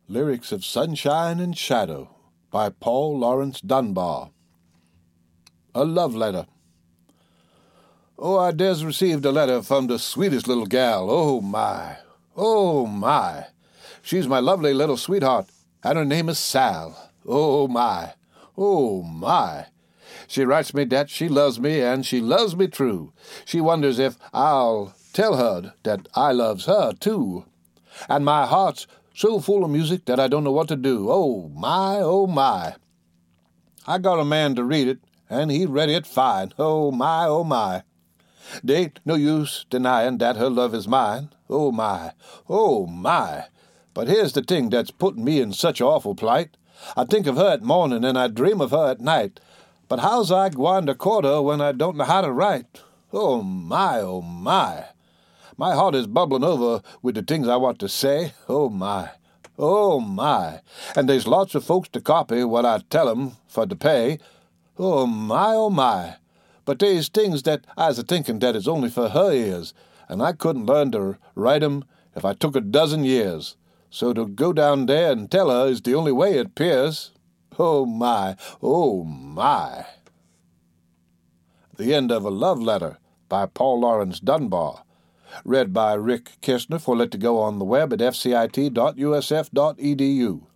Lyrics of Sunshine and Shadow by Paul Laurence Dunbar. A Love Letter. Oh, I des received a letter from the sweetest little gal. Oh, my. Oh, my. She's my lovely little sweetheart, and her name is Sal. Oh, my. Oh, my. She writes me that she loves me, and she loves me true. She wonders if I'll tell her that I loves her, too. And my heart's so full of music that I don't know what to do. Oh, my, oh, my. I got a man to read it, and he read it fine. Oh, my, oh, my. There ain't no use denying that her love is mine. Oh, my, oh, my. But here's the thing that's putting me in such awful plight. I think of her at morning, and I dream of her at night. But how's I gwine to court her when I don't know how to write? Oh, my, oh, my. My heart is bubbling over with the things I want to say. Oh, my. Oh, my. And there's lots of folks to copy what I tell 'em for to pay. Oh, my, oh, my. But there's things that I's a-thinking that is only for her ears, and I couldn't learn to write 'em if I took a dozen years. So to go down there and tell her is the only way it 'pears. Oh, my, oh, my. The End of a Love Letter by Paul Laurence Dunbar. Read by Rick Kistner for Let to Go on the web at fcit.usf.edu.